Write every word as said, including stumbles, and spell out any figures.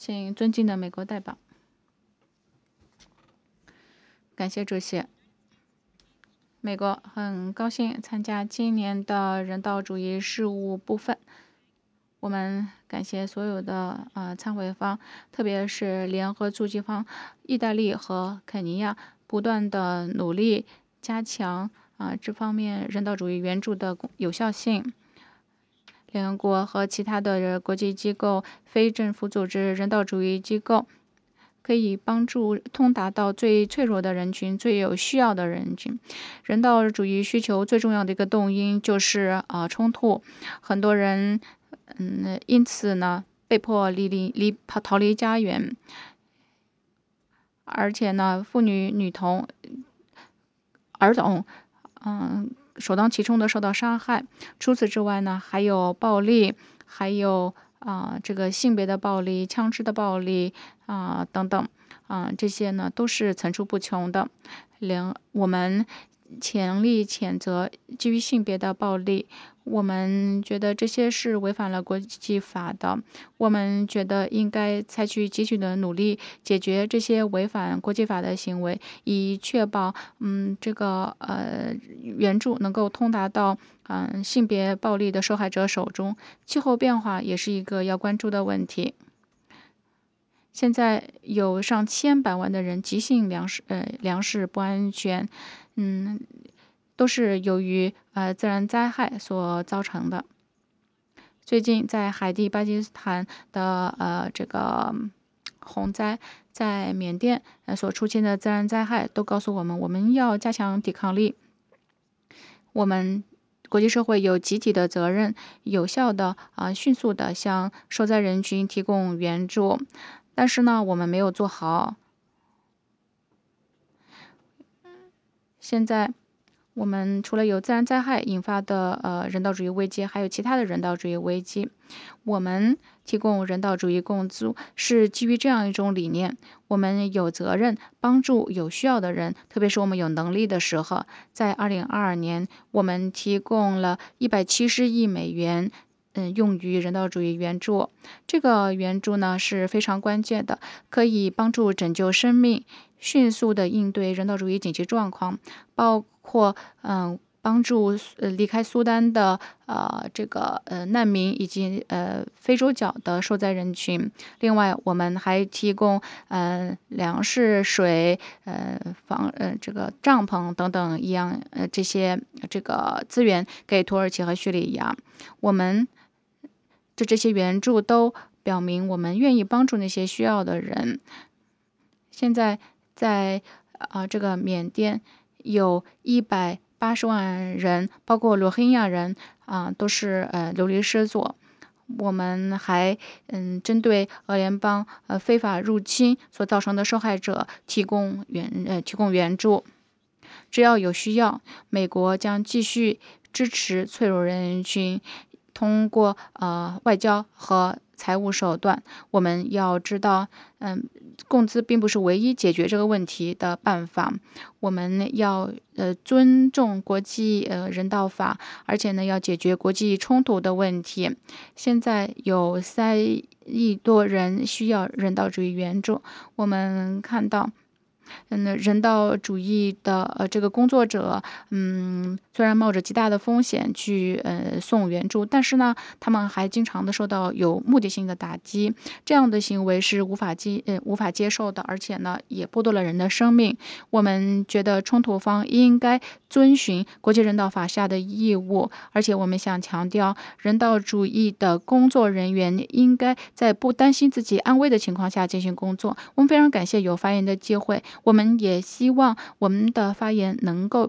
请尊敬的美国代表。感谢主席。美国很高兴参加今年的人道主义事务部分。我们感谢所有的呃参会方，特别是联合促进方意大利和肯尼亚不断的努力加强啊、呃、这方面人道主义援助的有效性。联合国和其他的国际机构、非政府组织、人道主义机构可以帮助通达到最脆弱的人群、最有需要的人群。人道主义需求最重要的一个动因就是啊、呃、冲突，很多人嗯因此呢被迫离离离逃逃离家园，而且呢妇女、女童、儿童嗯首当其冲的受到伤害。除此之外呢，还有暴力，还有啊、呃、这个性别的暴力、枪支的暴力啊、呃、等等啊、呃、这些呢都是层出不穷的。连我们强力谴责基于性别的暴力，我们觉得这些是违反了国际法的。我们觉得应该采取积极的努力解决这些违反国际法的行为，以确保嗯这个呃援助能够通达到嗯、呃、性别暴力的受害者手中。气候变化也是一个要关注的问题。现在有上千百万的人急性粮食呃粮食不安全，嗯，都是由于呃自然灾害所造成的。最近在海地、巴基斯坦的呃这个洪灾，在缅甸呃所出现的自然灾害，都告诉我们，我们要加强抵抗力。我们国际社会有集体的责任，有效的啊、呃、迅速的向受灾人群提供援助。但是呢，我们没有做好。现在我们除了有自然灾害引发的呃人道主义危机，还有其他的人道主义危机。我们提供人道主义供助是基于这样一种理念：我们有责任帮助有需要的人，特别是我们有能力的时候。在二零二二年，我们提供了一百七十亿美元。嗯，用于人道主义援助，这个援助呢是非常关键的，可以帮助拯救生命，迅速的应对人道主义紧急状况，包括嗯帮助呃离开苏丹的呃这个呃难民以及呃非洲角的受灾人群。另外，我们还提供呃粮食、水、呃房呃这个帐篷等等一样呃这些这个资源给土耳其和叙利亚。我们这这些援助都表明我们愿意帮助那些需要的人。现在在啊、呃、这个缅甸有一百八十万人，包括罗兴亚人啊、呃，都是呃流离失所。我们还嗯针对俄联邦呃非法入侵所造成的受害者提供援呃提供援助。只要有需要，美国将继续支持脆弱人群，通过呃外交和财务手段。我们要知道，嗯，工资并不是唯一解决这个问题的办法。我们要呃尊重国际呃人道法，而且呢要解决国际冲突的问题。现在有三亿多人需要人道主义援助。我们看到。嗯，人道主义的呃这个工作者，嗯，虽然冒着极大的风险去呃送援助，但是呢，他们还经常的受到有目的性的打击，这样的行为是无法接呃无法接受的，而且呢，也剥夺了人的生命。我们觉得冲突方应该遵循国际人道法下的义务，而且我们想强调，人道主义的工作人员应该在不担心自己安危的情况下进行工作。我们非常感谢有发言的机会。我们也希望我们的发言能够